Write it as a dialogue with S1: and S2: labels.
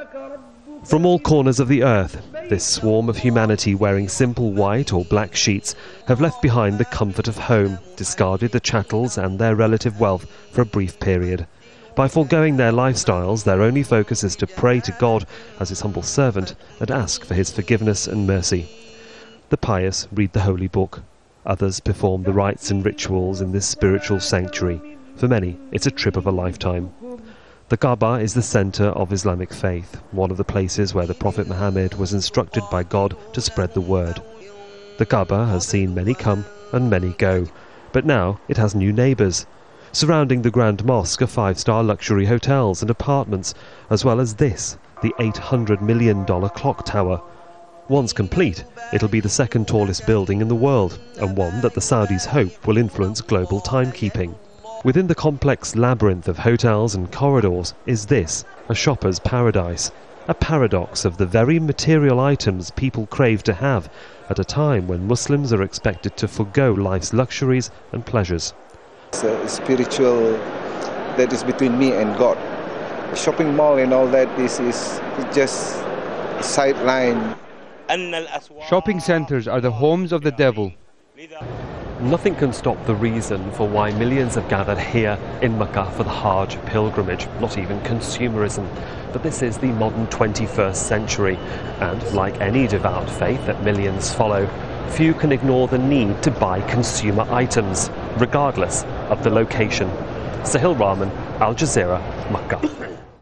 S1: From all corners of the earth, this swarm of humanity wearing simple white or black sheets have left behind the comfort of home, discarded the chattels and their relative wealth for a brief period. By foregoing their lifestyles, their only focus is to pray to God as his humble servant and ask for his forgiveness and mercy. The pious read the holy book. Others perform the rites and rituals in this spiritual sanctuary. For many, it's a trip of a lifetime. The Kaaba is the centre of Islamic faith, one of the places where the Prophet Muhammad was instructed by God to spread the word. The Kaaba has seen many come and many go, but now it has new neighbours. Surrounding the Grand Mosque are 5-star luxury hotels and apartments, as well as this, the $800 million clock tower. Once complete, it'll be the second tallest building in the world, and one that the Saudis hope will influence global timekeeping. Within the complex labyrinth of hotels and corridors is this, a shopper's paradise, a paradox of the very material items people crave to have at a time when Muslims are expected to forgo life's luxuries and pleasures.
S2: It's a spiritual that is between me and God. The shopping mall and all that is just a sideline.
S3: Shopping centres are the homes of the devil.
S1: Nothing can stop the reason for why millions have gathered here in Mecca for the Hajj pilgrimage, not even consumerism. But this is the modern 21st century, and like any devout faith that millions follow, few can ignore the need to buy consumer items, regardless of the location. Sahil Rahman, Al Jazeera, Mecca.